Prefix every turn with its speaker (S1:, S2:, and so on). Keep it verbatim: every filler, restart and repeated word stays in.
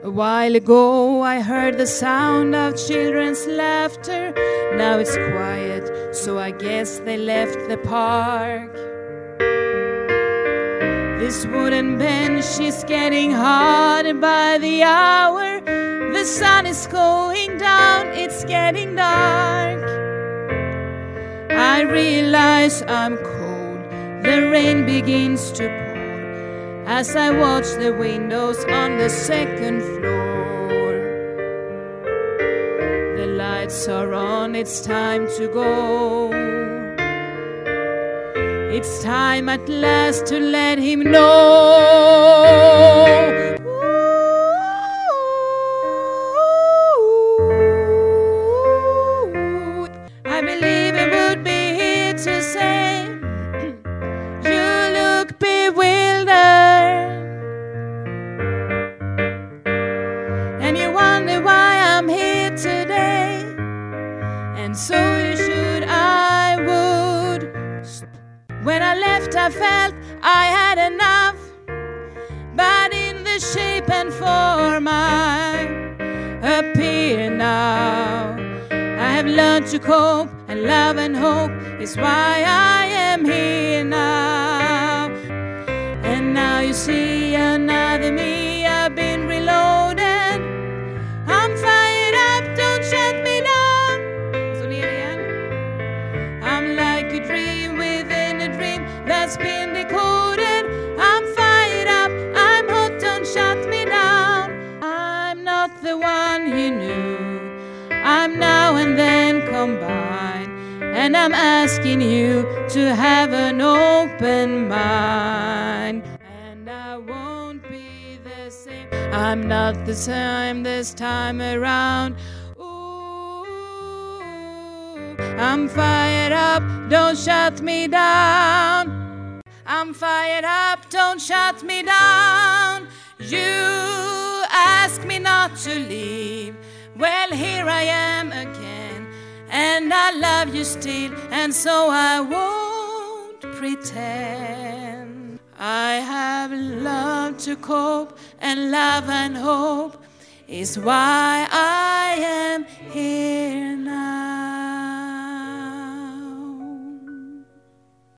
S1: A while ago I heard the sound of children's laughter. Now it's quiet, so I guess they left the park. This wooden bench is getting harder by the hour. The sun is going down, it's getting dark. I realize I'm cold, the rain begins to pour as I watch the windows on the second floor. The lights are on, it's time to go. It's time at last to let him know. I believe he would be here to say, you look bewildered, and you wonder why I'm here today. And so you should, I would. When I left I felt I had enough, but in the shape and form I appear now. I have learned to cope, and love and hope is why I am here now. And now you see another me, I've been reloaded. I'm fired up, don't shut me down. Så ner igen. I'm like a dream within a dream that's been decoded. I'm fired up, I'm hot, don't shut me down. I'm not the one you knew, I'm now and then combined, and I'm asking you to have an open mind. And I won't be the same, I'm not the same this time around. Ooh, I'm fired up, don't shut me down. I'm fired up, don't shut me down. You ask me not to leave, well, here I am again, and I love you still, and so I won't pretend. I have learned to cope, and love and hope is why I am here